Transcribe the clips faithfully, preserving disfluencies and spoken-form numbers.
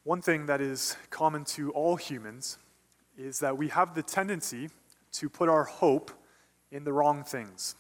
One thing that is common to all humans is that we have the tendency to put our hope in the wrong things.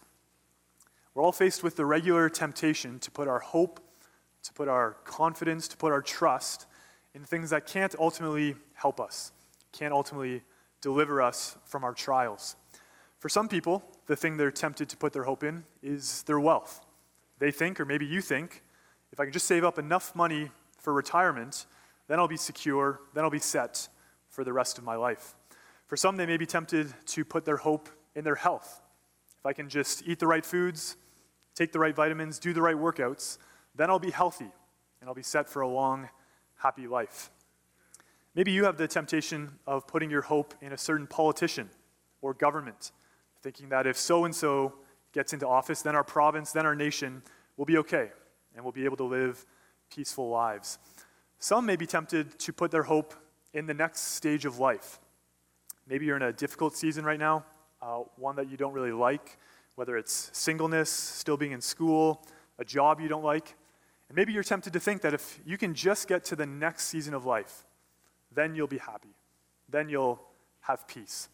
We're all faced with the regular temptation to put our hope, to put our confidence, to put our trust in things that can't ultimately help us, can't ultimately deliver us from our trials. For some people, the thing they're tempted to put their hope in is their wealth. They think, or maybe you think, if I can just save up enough money for retirement, then I'll be secure, then I'll be set for the rest of my life. For some, they may be tempted to put their hope in their health. If I can just eat the right foods, take the right vitamins, do the right workouts, then I'll be healthy, and I'll be set for a long, happy life. Maybe you have the temptation of putting your hope in a certain politician or government, thinking that if so-and-so gets into office, then our province, then our nation will be okay, and we'll be able to live peaceful lives. Some may be tempted to put their hope in the next stage of life. Maybe you're in a difficult season right now, uh, one that you don't really like, whether it's singleness, still being in school, a job you don't like. And maybe you're tempted to think that if you can just get to the next season of life, then you'll be happy. Then you'll have peace.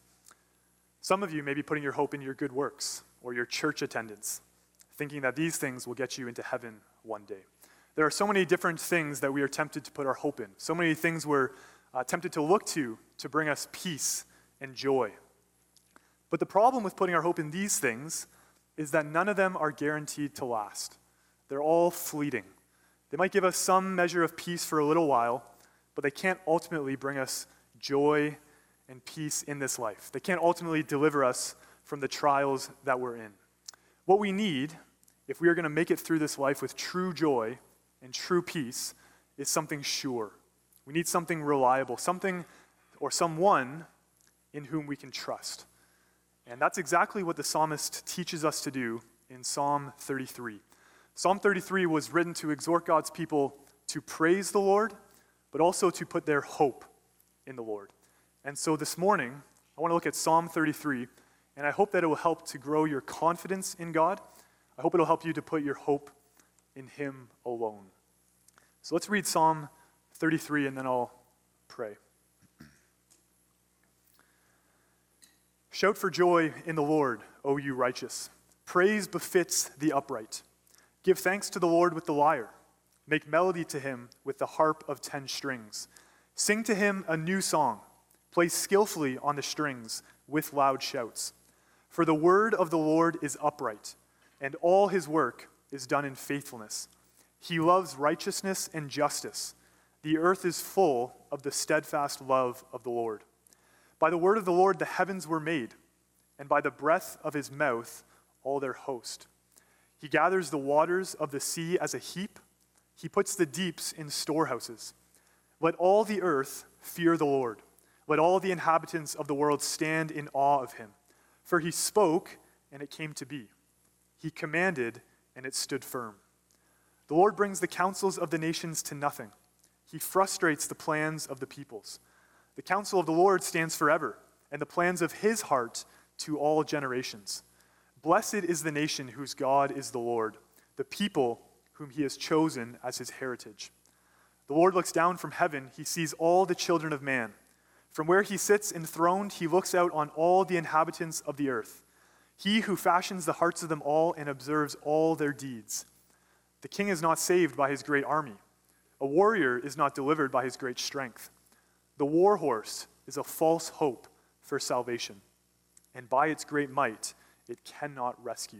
Some of you may be putting your hope in your good works or your church attendance, thinking that these things will get you into heaven one day. There are so many different things that we are tempted to put our hope in. So many things we're uh, tempted to look to to bring us peace and joy. But the problem with putting our hope in these things is that none of them are guaranteed to last. They're all fleeting. They might give us some measure of peace for a little while, but they can't ultimately bring us joy and peace in this life. They can't ultimately deliver us from the trials that we're in. What we need, if we are going to make it through this life with true joy and true peace, is something sure. We need something reliable, something or someone in whom we can trust. And that's exactly what the psalmist teaches us to do in Psalm thirty-three. Psalm thirty-three was written to exhort God's people to praise the Lord, but also to put their hope in the Lord. And so this morning, I want to look at Psalm thirty-three, and I hope that it will help to grow your confidence in God. I hope it will help you to put your hope in Him alone. So let's read Psalm thirty-three, and then I'll pray. Shout for joy in the Lord, O you righteous. Praise befits the upright. Give thanks to the Lord with the lyre. Make melody to Him with the harp of ten strings. Sing to Him a new song. Play skillfully on the strings with loud shouts. For the word of the Lord is upright, and all His work is done in faithfulness. He loves righteousness and justice. The earth is full of the steadfast love of the Lord. By the word of the Lord the heavens were made, and by the breath of His mouth all their host. He gathers the waters of the sea as a heap. He puts the deeps in storehouses. Let all the earth fear the Lord. Let all the inhabitants of the world stand in awe of Him. For He spoke, and it came to be. He commanded, and it stood firm. The Lord brings the counsels of the nations to nothing. He frustrates the plans of the peoples. The counsel of the Lord stands forever, and the plans of His heart to all generations. Blessed is the nation whose God is the Lord, the people whom He has chosen as His heritage. The Lord looks down from heaven. He sees all the children of man. From where He sits enthroned, He looks out on all the inhabitants of the earth. He who fashions the hearts of them all and observes all their deeds. The king is not saved by his great army. A warrior is not delivered by his great strength. The war horse is a false hope for salvation, and by its great might it cannot rescue.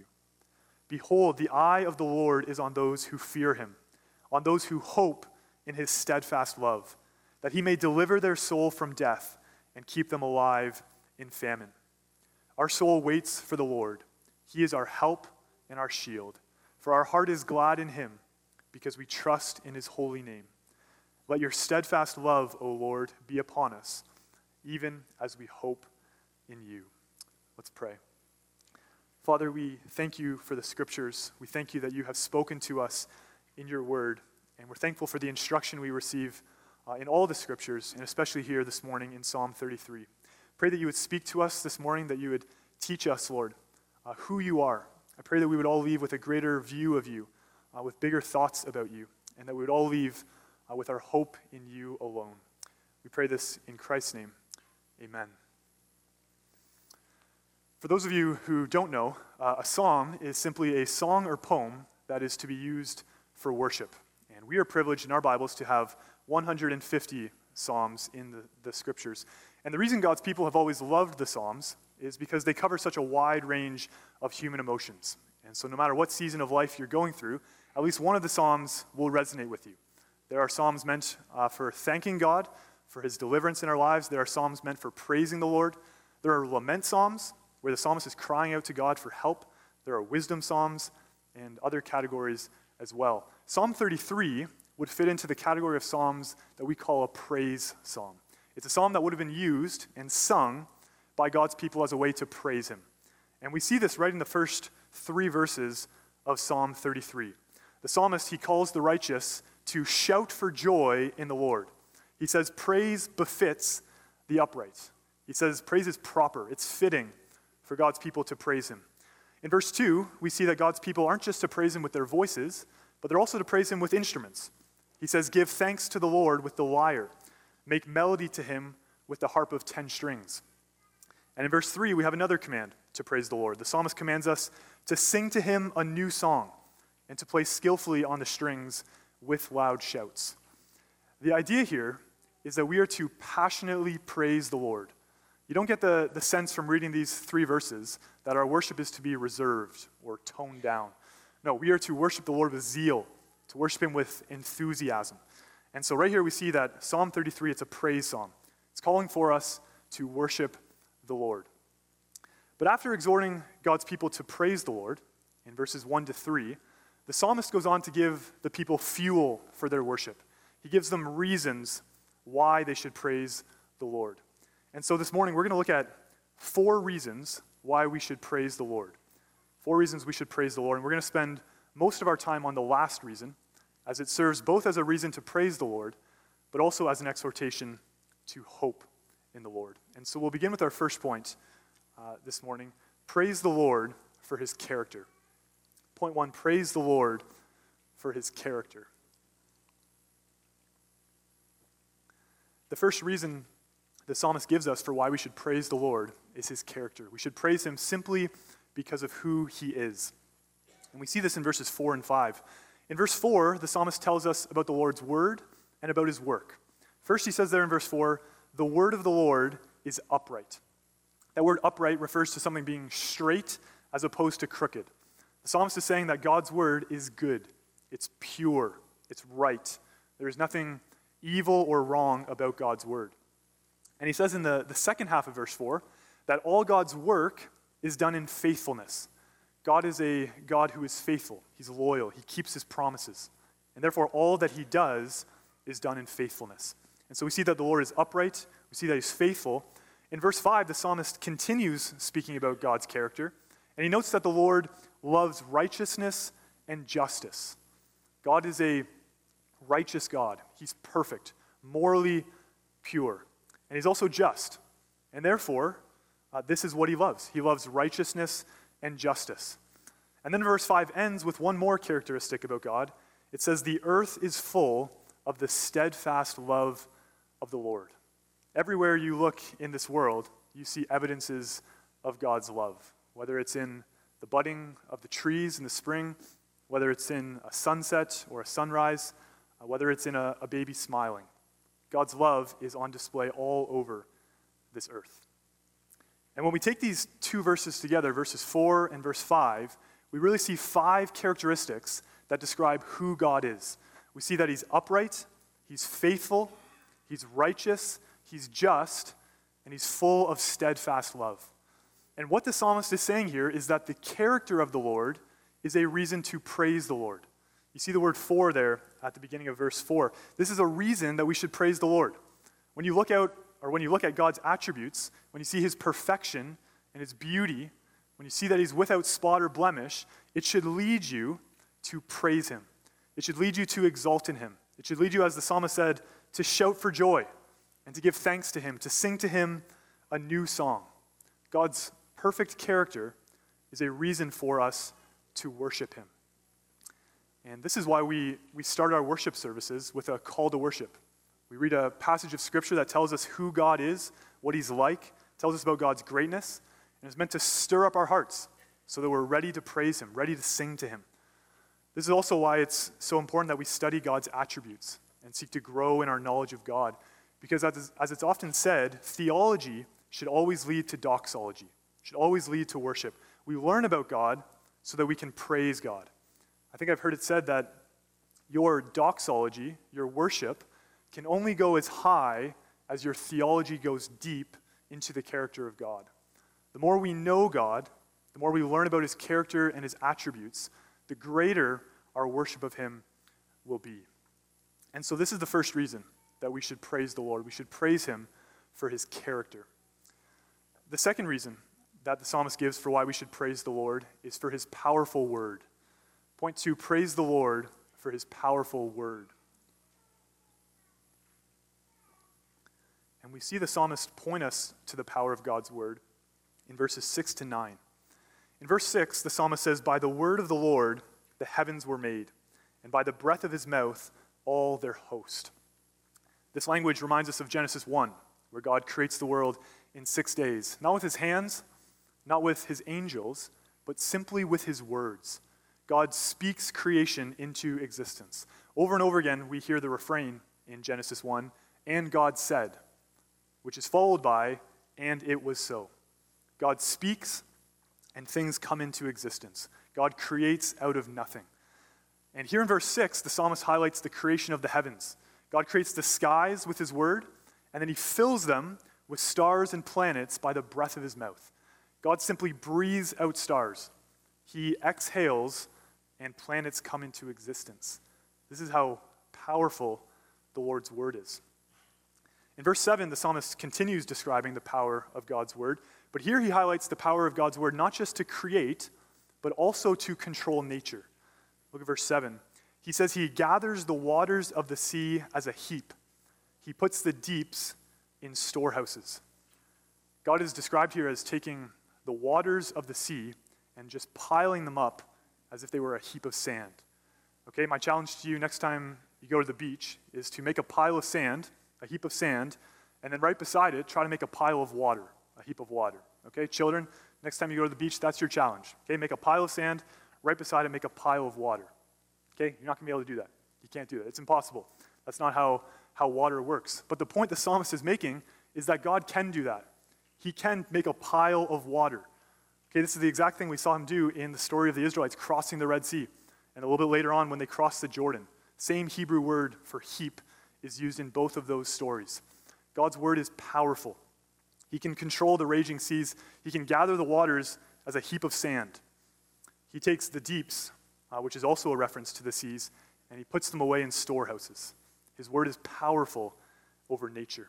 Behold, the eye of the Lord is on those who fear Him, on those who hope in His steadfast love, that He may deliver their soul from death and keep them alive in famine. Our soul waits for the Lord. He is our help and our shield, for our heart is glad in Him because we trust in His holy name. Let your steadfast love, O Lord, be upon us, even as we hope in You. Let's pray. Father, we thank You for the scriptures. We thank You that You have spoken to us in Your word, and we're thankful for the instruction we receive uh, in all the scriptures, and especially here this morning in Psalm thirty-three. Pray that You would speak to us this morning, that You would teach us, Lord, uh, who You are. I pray that we would all leave with a greater view of You, uh, with bigger thoughts about You, and that we would all leave uh, with our hope in you alone. We pray this in Christ's name. Amen. For those of you who don't know, uh, a psalm is simply a song or poem that is to be used for worship. And we are privileged in our Bibles to have one hundred fifty psalms in the, the scriptures. And the reason God's people have always loved the psalms is because they cover such a wide range of human emotions. And so no matter what season of life you're going through, at least one of the psalms will resonate with you. There are psalms meant uh, for thanking God for his deliverance in our lives. There are psalms meant for praising the Lord. There are lament psalms where the psalmist is crying out to God for help. There are wisdom psalms and other categories as well. Psalm thirty-three would fit into the category of psalms that we call a praise psalm. It's a psalm that would have been used and sung by God's people as a way to praise him. And we see this right in the first three verses of Psalm thirty-three. The psalmist, he calls the righteous to shout for joy in the Lord. He says praise befits the upright. He says praise is proper, it's fitting for God's people to praise him. In verse two, we see that God's people aren't just to praise him with their voices, but they're also to praise him with instruments. He says, give thanks to the Lord with the lyre. Make melody to him with the harp of ten strings. And in verse three, we have another command to praise the Lord. The psalmist commands us to sing to him a new song and to play skillfully on the strings with loud shouts. The idea here is that we are to passionately praise the Lord. You don't get the, the sense from reading these three verses that our worship is to be reserved or toned down. No, we are to worship the Lord with zeal, to worship him with enthusiasm. And so right here we see that Psalm thirty-three, it's a praise psalm. It's calling for us to worship the Lord. But after exhorting God's people to praise the Lord, in verses one to three, the psalmist goes on to give the people fuel for their worship. He gives them reasons why they should praise the Lord. And so this morning, we're going to look at four reasons why we should praise the Lord. Four reasons we should praise the Lord. And we're going to spend most of our time on the last reason, as it serves both as a reason to praise the Lord, but also as an exhortation to hope in the Lord. And so we'll begin with our first point uh, this morning. Praise the Lord for his character. Point one, praise the Lord for his character. The first reason the psalmist gives us for why we should praise the Lord is his character. We should praise him simply because of who he is. And we see this in verses four and five. In verse four, the psalmist tells us about the Lord's word and about his work. First, he says there in verse four, the word of the Lord is upright. That word upright refers to something being straight as opposed to crooked. The psalmist is saying that God's word is good. It's pure. It's right. There is nothing evil or wrong about God's word. And he says in the, the second half of verse four that all God's work is done in faithfulness. God is a God who is faithful. He's loyal. He keeps his promises. And therefore, all that he does is done in faithfulness. And so we see that the Lord is upright. We see that he's faithful. In verse five, the psalmist continues speaking about God's character. And he notes that the Lord loves righteousness and justice. God is a righteous God. He's perfect, morally pure. And he's also just. And therefore, uh, this is what he loves. He loves righteousness and justice. And then verse five ends with one more characteristic about God. It says, the earth is full of the steadfast love of the Lord. Everywhere you look in this world, you see evidences of God's love. Whether it's in the budding of the trees in the spring, whether it's in a sunset or a sunrise, uh, whether it's in a, a baby smiling. God's love is on display all over this earth. And when we take these two verses together, verses four and verse five, we really see five characteristics that describe who God is. We see that he's upright, he's faithful, he's righteous, he's just, and he's full of steadfast love. And what the psalmist is saying here is that the character of the Lord is a reason to praise the Lord. You see the word for there at the beginning of verse four. This is a reason that we should praise the Lord. When you look out, or when you look at God's attributes, when you see his perfection and his beauty, when you see that he's without spot or blemish, it should lead you to praise him. It should lead you to exalt in him. It should lead you, as the psalmist said, to shout for joy and to give thanks to him, to sing to him a new song. God's perfect character is a reason for us to worship him. And this is why we, we start our worship services with a call to worship. We read a passage of Scripture that tells us who God is, what he's like, tells us about God's greatness, and is meant to stir up our hearts so that we're ready to praise him, ready to sing to him. This is also why it's so important that we study God's attributes and seek to grow in our knowledge of God. Because as, as it's often said, theology should always lead to doxology, should always lead to worship. We learn about God so that we can praise God. I think I've heard it said that your doxology, your worship, can only go as high as your theology goes deep into the character of God. The more we know God, the more we learn about his character and his attributes, the greater our worship of him will be. And so this is the first reason that we should praise the Lord. We should praise him for his character. The second reason that the psalmist gives for why we should praise the Lord is for his powerful word. Point two, praise the Lord for his powerful word. And we see the psalmist point us to the power of God's word in verses six to nine. In verse six, the psalmist says, "By the word of the Lord the heavens were made, and by the breath of his mouth all their host." This language reminds us of Genesis one, where God creates the world in six days, not with his hands, not with his angels, but simply with his words. God speaks creation into existence. Over and over again, we hear the refrain in Genesis one, "And God said," which is followed by, "And it was so." God speaks, and things come into existence. God creates out of nothing. And here in verse six, the psalmist highlights the creation of the heavens. God creates the skies with his word, and then he fills them with stars and planets by the breath of his mouth. God simply breathes out stars. He exhales, and planets come into existence. This is how powerful the Lord's word is. In verse seven, the psalmist continues describing the power of God's word, but here he highlights the power of God's word not just to create, but also to control nature. Look at verse seven. He says he gathers the waters of the sea as a heap. He puts the deeps in storehouses. God is described here as taking the waters of the sea and just piling them up as if they were a heap of sand. Okay, my challenge to you next time you go to the beach is to make a pile of sand, a heap of sand, and then right beside it, try to make a pile of water, a heap of water. Okay, children, next time you go to the beach, that's your challenge. Okay, make a pile of sand, right beside it, make a pile of water. Okay, you're not going to be able to do that. You can't do that. It's impossible. That's not how, how water works. But the point the psalmist is making is that God can do that. He can make a pile of water. Okay, this is the exact thing we saw him do in the story of the Israelites crossing the Red Sea. And a little bit later on when they crossed the Jordan. Same Hebrew word for heap is used in both of those stories. God's word is powerful. He can control the raging seas. He can gather the waters as a heap of sand. He takes the deeps, uh, which is also a reference to the seas, and he puts them away in storehouses. His word is powerful over nature.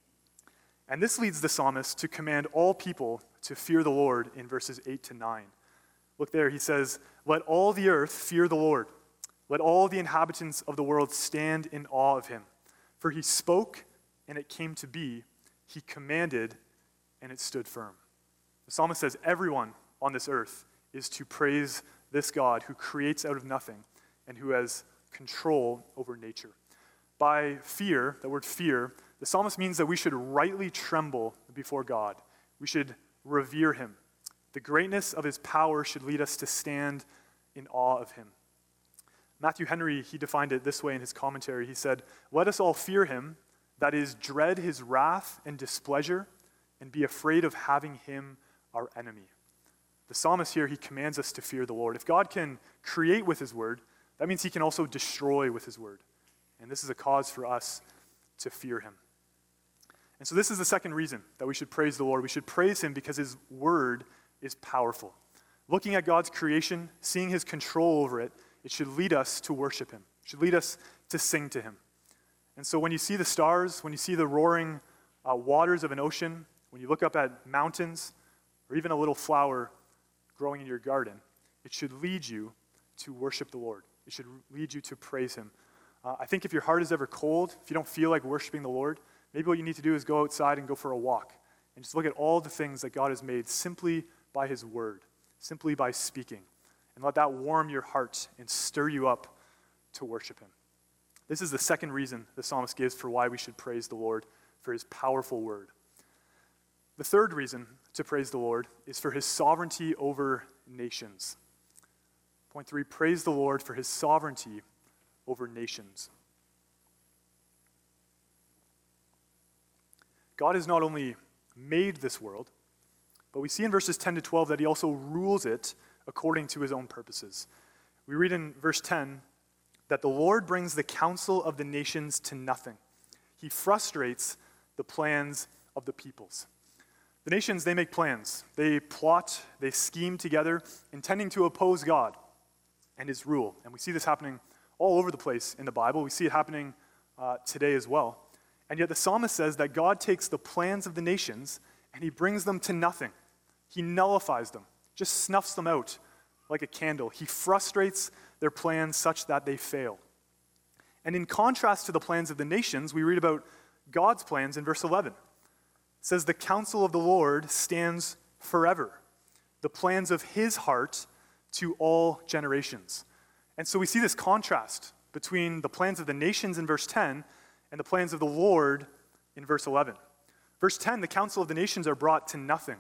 And this leads the psalmist to command all people to fear the Lord in verses eight to nine. Look there, he says, "Let all the earth fear the Lord. Let all the inhabitants of the world stand in awe of him. For he spoke, and it came to be. He commanded, and it stood firm." The psalmist says everyone on this earth is to praise this God who creates out of nothing and who has control over nature. By fear, the word fear, the psalmist means that we should rightly tremble before God. We should revere him. The greatness of his power should lead us to stand in awe of him. Matthew Henry, he defined it this way in his commentary. He said, "Let us all fear him, that is, dread his wrath and displeasure, and be afraid of having him our enemy." The psalmist here, he commands us to fear the Lord. If God can create with his word, that means he can also destroy with his word. And this is a cause for us to fear him. And so this is the second reason that we should praise the Lord. We should praise him because his word is powerful. Looking at God's creation, seeing his control over it, it should lead us to worship him. It should lead us to sing to him. And so when you see the stars, when you see the roaring uh, waters of an ocean, when you look up at mountains, or even a little flower growing in your garden, it should lead you to worship the Lord. It should lead you to praise him. Uh, I think if your heart is ever cold, if you don't feel like worshiping the Lord, maybe what you need to do is go outside and go for a walk and just look at all the things that God has made simply by his word, simply by speaking. And let that warm your heart and stir you up to worship him. This is the second reason the psalmist gives for why we should praise the Lord, for his powerful word. The third reason to praise the Lord is for his sovereignty over nations. Point three, praise the Lord for his sovereignty over nations. God has not only made this world, but we see in verses ten to twelve that he also rules it according to his own purposes. We read in verse ten that the Lord brings the counsel of the nations to nothing. He frustrates the plans of the peoples. The nations, they make plans. They plot, they scheme together, intending to oppose God and his rule. And we see this happening all over the place in the Bible. We see it happening uh, today as well. And yet the psalmist says that God takes the plans of the nations and he brings them to nothing. He nullifies them, just snuffs them out like a candle. He frustrates their plans such that they fail. And in contrast to the plans of the nations, we read about God's plans in verse eleven. It says, the counsel of the Lord stands forever, the plans of his heart to all generations. And so we see this contrast between the plans of the nations in verse ten and the plans of the Lord in verse eleven. Verse ten, the counsel of the nations are brought to nothing.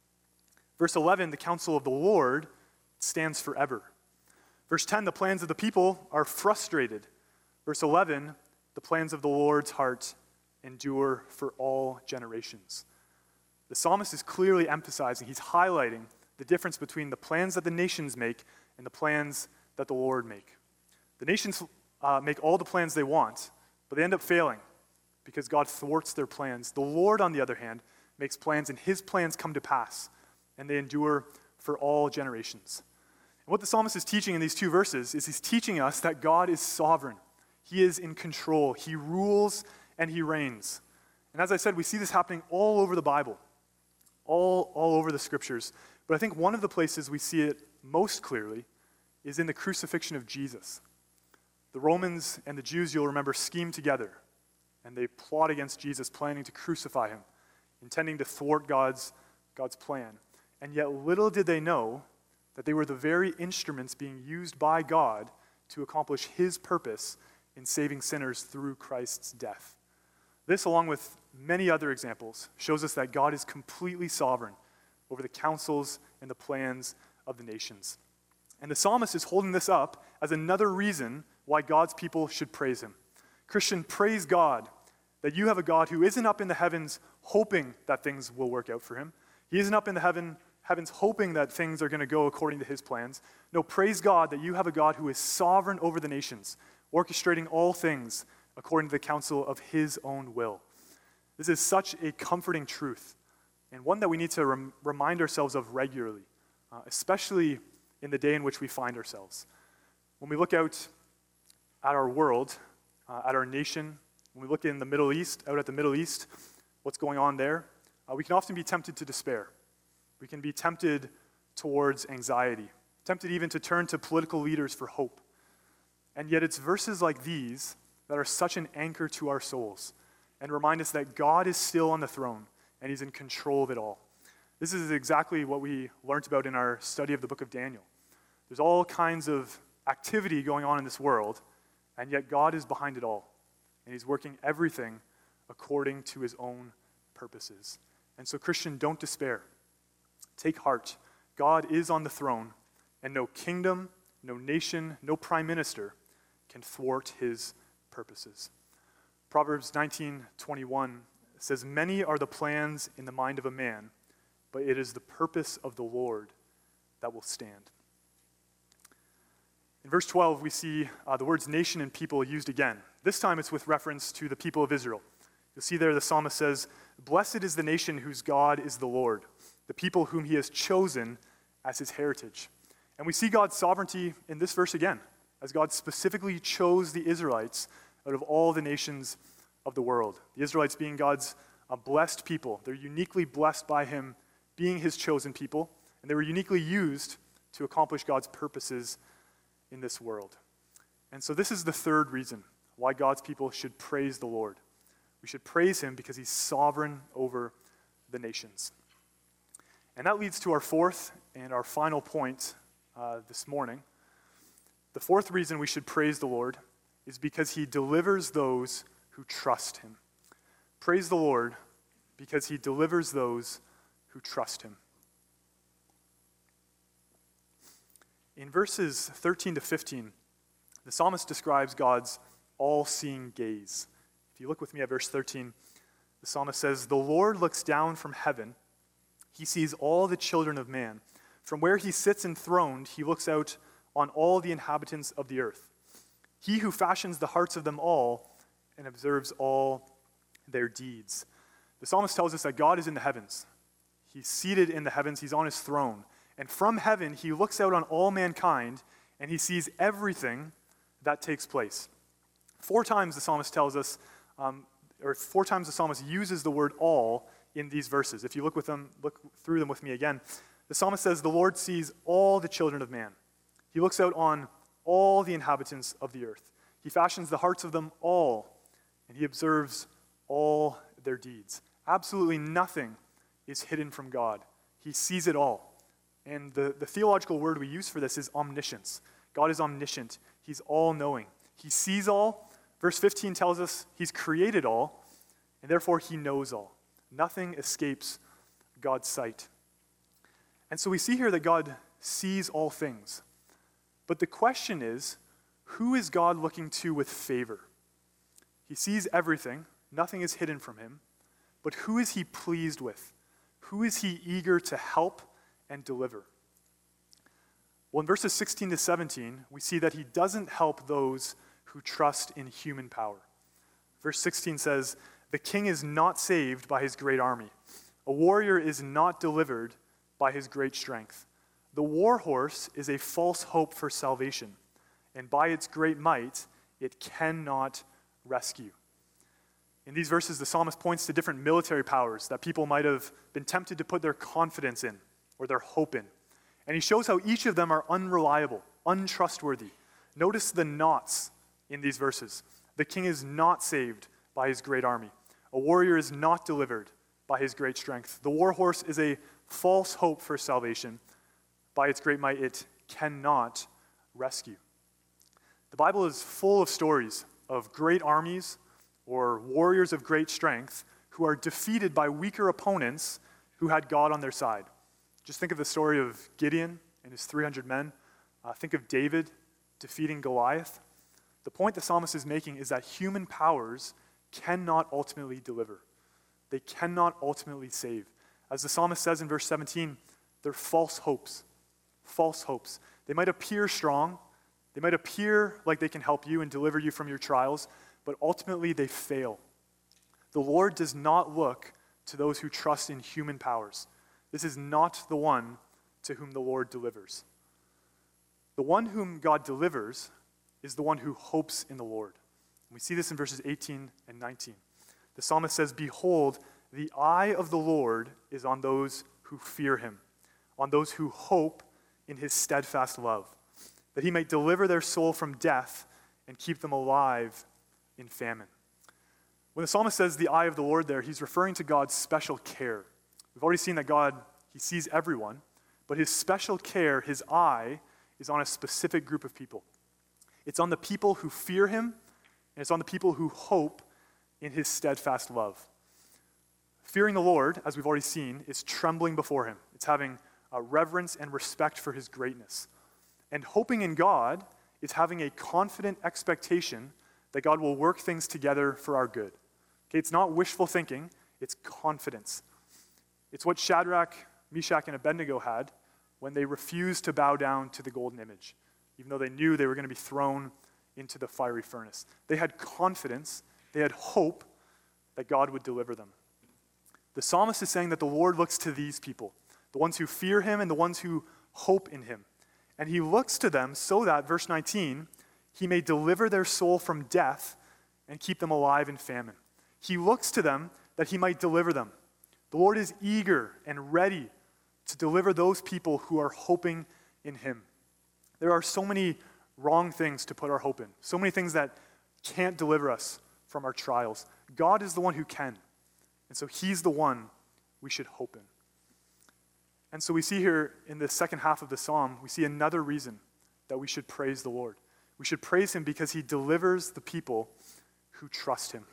Verse eleven, the counsel of the Lord stands forever. Verse ten, the plans of the people are frustrated. Verse eleven, the plans of the Lord's heart endure for all generations. The psalmist is clearly emphasizing, he's highlighting the difference between the plans that the nations make and the plans that the Lord make. The nations uh, make all the plans they want, but they end up failing because God thwarts their plans. The Lord, on the other hand, makes plans, and his plans come to pass, and they endure for all generations. And what the psalmist is teaching in these two verses is he's teaching us that God is sovereign. He is in control. He rules and he reigns. And as I said, we see this happening all over the Bible, all, all over the scriptures. But I think one of the places we see it most clearly is in the crucifixion of Jesus. The Romans and the Jews, you'll remember, scheme together, and they plot against Jesus, planning to crucify him, intending to thwart God's, God's plan. And yet little did they know that they were the very instruments being used by God to accomplish his purpose in saving sinners through Christ's death. This, along with many other examples, shows us that God is completely sovereign over the counsels and the plans of the nations. And the psalmist is holding this up as another reason why God's people should praise him. Christian, praise God that you have a God who isn't up in the heavens hoping that things will work out for him. He isn't up in the heaven, heavens hoping that things are going to go according to his plans. No, praise God that you have a God who is sovereign over the nations, orchestrating all things according to the counsel of his own will. This is such a comforting truth, and one that we need to rem- remind ourselves of regularly, uh, especially in the day in which we find ourselves. When we look out at our world, uh, at our nation, when we look in the Middle East, out at the Middle East, what's going on there, uh, we can often be tempted to despair. We can be tempted towards anxiety, tempted even to turn to political leaders for hope. And yet it's verses like these that are such an anchor to our souls and remind us that God is still on the throne and he's in control of it all. This is exactly what we learned about in our study of the book of Daniel. There's all kinds of activity going on in this world, and yet God is behind it all, and he's working everything according to his own purposes. And so, Christian, don't despair. Take heart. God is on the throne, and no kingdom, no nation, no prime minister can thwart his purposes. Proverbs nineteen twenty-one says, "Many are the plans in the mind of a man, but it is the purpose of the Lord that will stand." In verse twelve, we see uh, the words nation and people used again. This time it's with reference to the people of Israel. You'll see there the psalmist says, "Blessed is the nation whose God is the Lord, the people whom he has chosen as his heritage." And we see God's sovereignty in this verse again, as God specifically chose the Israelites out of all the nations of the world. The Israelites being God's uh, blessed people. They're uniquely blessed by him being his chosen people, and they were uniquely used to accomplish God's purposes in this world. And so this is the third reason why God's people should praise the Lord. We should praise him because he's sovereign over the nations. And that leads to our fourth and our final point uh, this morning. The fourth reason we should praise the Lord is because he delivers those who trust him. Praise the Lord because he delivers those who trust him. In verses thirteen to fifteen, the psalmist describes God's all-seeing gaze. If you look with me at verse thirteen, the psalmist says, "The Lord looks down from heaven. He sees all the children of man. From where he sits enthroned, he looks out on all the inhabitants of the earth. He who fashions the hearts of them all and observes all their deeds." The psalmist tells us that God is in the heavens. He's seated in the heavens. He's on his throne. And from heaven, he looks out on all mankind, and he sees everything that takes place. Four times the psalmist tells us, um, or four times the psalmist uses the word all in these verses. If you look with them, look through them with me again, the psalmist says, the Lord sees all the children of man. He looks out on all the inhabitants of the earth. He fashions the hearts of them all, and he observes all their deeds. Absolutely nothing is hidden from God. He sees it all. And the, the theological word we use for this is omniscience. God is omniscient. He's all-knowing. He sees all. Verse fifteen tells us he's created all, and therefore he knows all. Nothing escapes God's sight. And so we see here that God sees all things. But the question is, who is God looking to with favor? He sees everything. Nothing is hidden from him. But who is he pleased with? Who is he eager to help and deliver? Well, in verses sixteen to seventeen, we see that he doesn't help those who trust in human power. Verse sixteen says, "The king is not saved by his great army. A warrior is not delivered by his great strength. The war horse is a false hope for salvation, and by its great might, it cannot rescue." In these verses, the psalmist points to different military powers that people might have been tempted to put their confidence in or their hope in. And he shows how each of them are unreliable, untrustworthy. Notice the nots in these verses. The king is not saved by his great army. A warrior is not delivered by his great strength. The war horse is a false hope for salvation. By its great might, it cannot rescue. The Bible is full of stories of great armies or warriors of great strength who are defeated by weaker opponents who had God on their side. Just think of the story of Gideon and his three hundred men. Uh, think of David defeating Goliath. The point the psalmist is making is that human powers cannot ultimately deliver. They cannot ultimately save. As the psalmist says in verse seventeen, they're false hopes. False hopes. They might appear strong. They might appear like they can help you and deliver you from your trials, but ultimately they fail. The Lord does not look to those who trust in human powers. This is not the one to whom the Lord delivers. The one whom God delivers is the one who hopes in the Lord. And we see this in verses eighteen and nineteen. The psalmist says, "Behold, the eye of the Lord is on those who fear him, on those who hope in his steadfast love, that he might deliver their soul from death and keep them alive in famine." When the psalmist says the eye of the Lord there, he's referring to God's special care. We've already seen that God, he sees everyone, but his special care, his eye, is on a specific group of people. It's on the people who fear him, and it's on the people who hope in his steadfast love. Fearing the Lord, as we've already seen, is trembling before him. It's having a reverence and respect for his greatness. And hoping in God is having a confident expectation that God will work things together for our good. Okay, it's not wishful thinking, it's confidence. It's what Shadrach, Meshach, and Abednego had when they refused to bow down to the golden image, even though they knew they were going to be thrown into the fiery furnace. They had confidence, they had hope that God would deliver them. The psalmist is saying that the Lord looks to these people, the ones who fear him and the ones who hope in him. And he looks to them so that, verse nineteen, he may deliver their soul from death and keep them alive in famine. He looks to them that he might deliver them. The Lord is eager and ready to deliver those people who are hoping in him. There are so many wrong things to put our hope in, so many things that can't deliver us from our trials. God is the one who can, and so he's the one we should hope in. And so we see here in the second half of the psalm, we see another reason that we should praise the Lord. We should praise him because he delivers the people who trust him.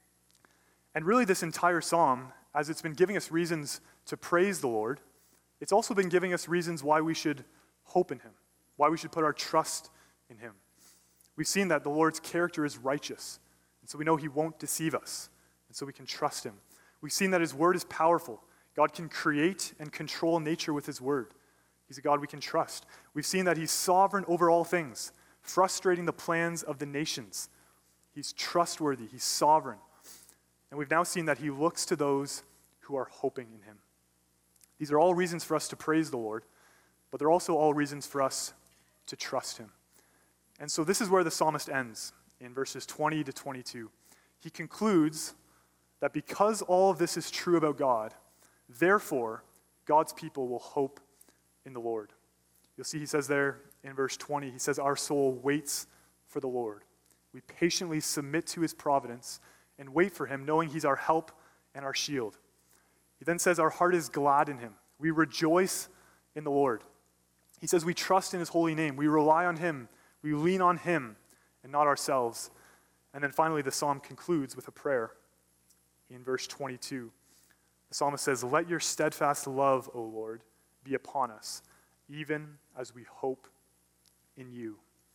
And really, this entire psalm, as it's been giving us reasons to praise the Lord, it's also been giving us reasons why we should hope in him, why we should put our trust in him. We've seen that the Lord's character is righteous, and so we know he won't deceive us, and so we can trust him. We've seen that his word is powerful. God can create and control nature with his word. He's a God we can trust. We've seen that he's sovereign over all things, frustrating the plans of the nations. He's trustworthy. He's sovereign. And we've now seen that he looks to those who are hoping in him. These are all reasons for us to praise the Lord, but they're also all reasons for us to trust him. And so this is where the psalmist ends in verses twenty to twenty-two. He concludes that because all of this is true about God, therefore God's people will hope in the Lord. You'll see he says there in verse twenty, he says, our soul waits for the Lord. We patiently submit to his providence and wait for him, knowing he's our help and our shield. He then says our heart is glad in him. We rejoice in the Lord. He says we trust in his holy name. We rely on him. We lean on him and not ourselves. And then finally, the psalm concludes with a prayer in verse twenty-two. The psalmist says, let your steadfast love, O Lord, be upon us, even as we hope in you.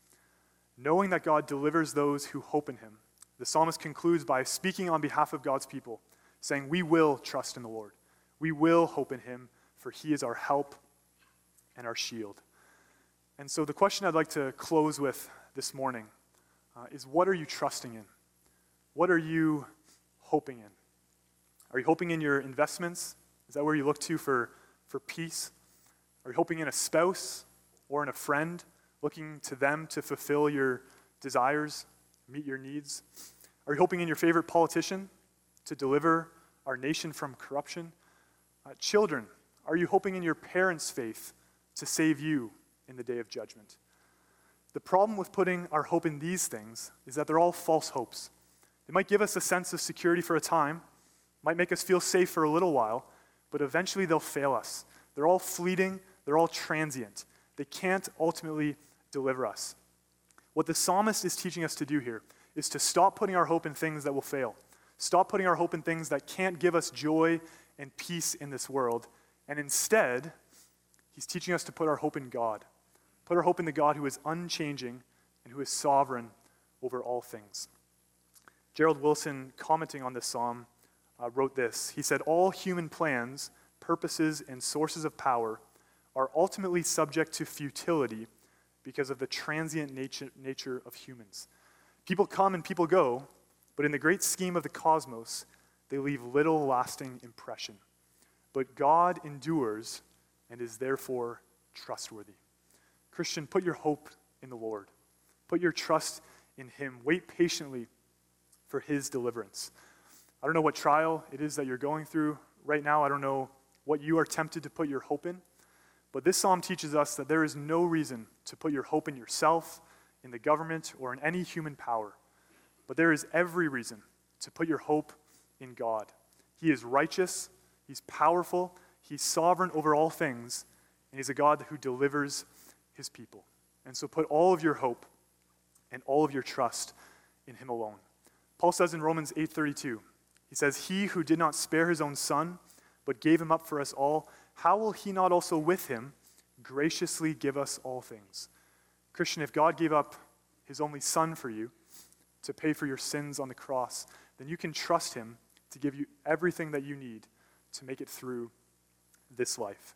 Knowing that God delivers those who hope in him, the psalmist concludes by speaking on behalf of God's people, saying, we will trust in the Lord. We will hope in him, for he is our help and our shield. And so the question I'd like to close with this morning uh, is, what are you trusting in? What are you hoping in? Are you hoping in your investments? Is that where you look to for, for peace? Are you hoping in a spouse or in a friend, looking to them to fulfill your desires, meet your needs? Are you hoping in your favorite politician to deliver our nation from corruption? Uh, children, are you hoping in your parents' faith to save you in the day of judgment? The problem with putting our hope in these things is that they're all false hopes. They might give us a sense of security for a time, might make us feel safe for a little while, but eventually they'll fail us. They're all fleeting, they're all transient. They can't ultimately deliver us. What the psalmist is teaching us to do here is to stop putting our hope in things that will fail. Stop putting our hope in things that can't give us joy and peace in this world. And instead, he's teaching us to put our hope in God. Put our hope in the God who is unchanging and who is sovereign over all things. Gerald Wilson, commenting on this psalm, uh, wrote this. He said, all human plans, purposes, and sources of power are ultimately subject to futility because of the transient nature, nature of humans. People come and people go, but in the great scheme of the cosmos, they leave little lasting impression. But God endures and is therefore trustworthy. Christian, put your hope in the Lord. Put your trust in him. Wait patiently for his deliverance. I don't know what trial it is that you're going through right now. I don't know what you are tempted to put your hope in. But this psalm teaches us that there is no reason to put your hope in yourself, in the government, or in any human power. But there is every reason to put your hope in God. He is righteous, he's powerful, he's sovereign over all things, and he's a God who delivers his people. And so put all of your hope and all of your trust in him alone. Paul says in Romans eight thirty-two, he says, he who did not spare his own son, but gave him up for us all, how will he not also with him graciously give us all things? Christian, if God gave up his only son for you to pay for your sins on the cross, then you can trust him to give you everything that you need to make it through this life.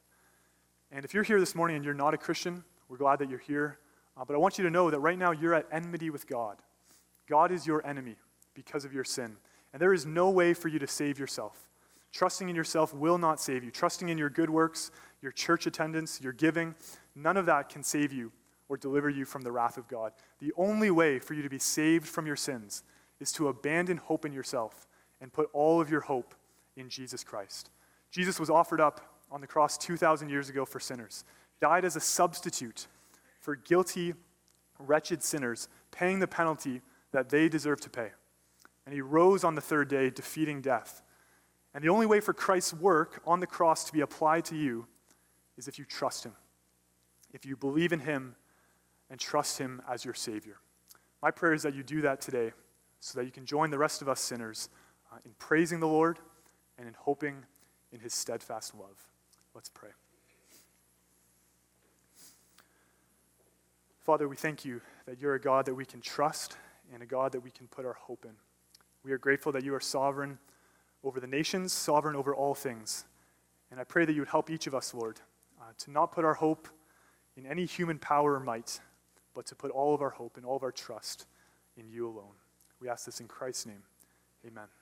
And if you're here this morning and you're not a Christian, we're glad that you're here. Uh, but I want you to know that right now you're at enmity with God. God is your enemy because of your sin. And there is no way for you to save yourself. Trusting in yourself will not save you. Trusting in your good works, your church attendance, your giving, none of that can save you or deliver you from the wrath of God. The only way for you to be saved from your sins is to abandon hope in yourself and put all of your hope in Jesus Christ. Jesus was offered up on the cross two thousand years ago for sinners, died as a substitute for guilty, wretched sinners, paying the penalty that they deserve to pay. And he rose on the third day, defeating death. And the only way for Christ's work on the cross to be applied to you is if you trust him. If you believe in him and trust him as your Savior. My prayer is that you do that today so that you can join the rest of us sinners uh, in praising the Lord and in hoping in his steadfast love. Let's pray. Father, we thank you that you're a God that we can trust and a God that we can put our hope in. We are grateful that you are sovereign over the nations, sovereign over all things. And I pray that you would help each of us, Lord, uh, to not put our hope in any human power or might, but to put all of our hope and all of our trust in you alone. We ask this in Christ's name. Amen.